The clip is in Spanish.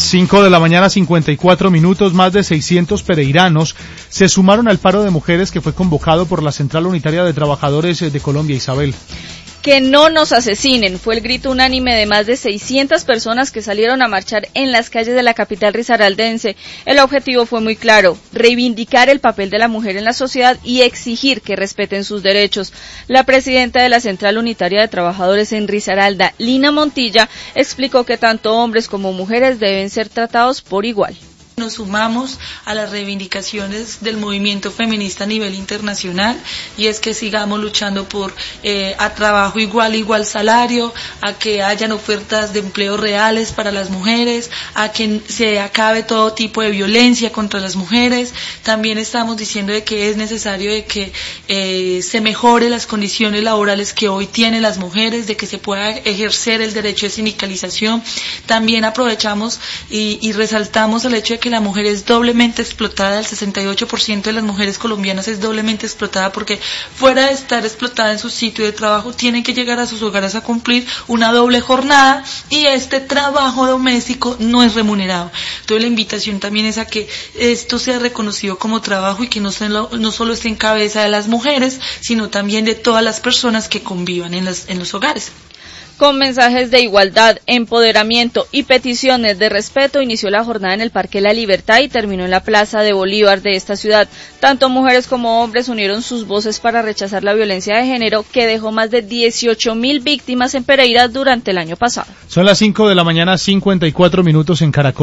5 de la mañana, 54 minutos, más de 600 pereiranos se sumaron al paro de mujeres que fue convocado por la Central Unitaria de Trabajadores de Colombia. Isabel. Que no nos asesinen, fue el grito unánime de más de 600 personas que salieron a marchar en las calles de la capital risaraldense. El objetivo fue muy claro, reivindicar el papel de la mujer en la sociedad y exigir que respeten sus derechos. La presidenta de la Central Unitaria de Trabajadores en Risaralda, Lina Montilla, explicó que tanto hombres como mujeres deben ser tratados por igual. Nos sumamos a las reivindicaciones del movimiento feminista a nivel internacional y es que sigamos luchando por a trabajo igual salario, a que hayan ofertas de empleo reales para las mujeres, a que se acabe todo tipo de violencia contra las mujeres. También estamos diciendo de que es necesario de que se mejore las condiciones laborales que hoy tienen las mujeres, de que se pueda ejercer el derecho de sindicalización. También aprovechamos y resaltamos el hecho de que la mujer es doblemente explotada, el 68% de las mujeres colombianas es doblemente explotada porque fuera de estar explotada en su sitio de trabajo, tienen que llegar a sus hogares a cumplir una doble jornada y este trabajo doméstico no es remunerado. Entonces la invitación también es a que esto sea reconocido como trabajo y que no solo esté en cabeza de las mujeres, sino también de todas las personas que convivan en los hogares. Con mensajes de igualdad, empoderamiento y peticiones de respeto, inició la jornada en el Parque La Libertad y terminó en la Plaza de Bolívar de esta ciudad. Tanto mujeres como hombres unieron sus voces para rechazar la violencia de género que dejó más de 18.000 víctimas en Pereira durante el año pasado. Son las 5 de la mañana, 54 minutos en Caracol.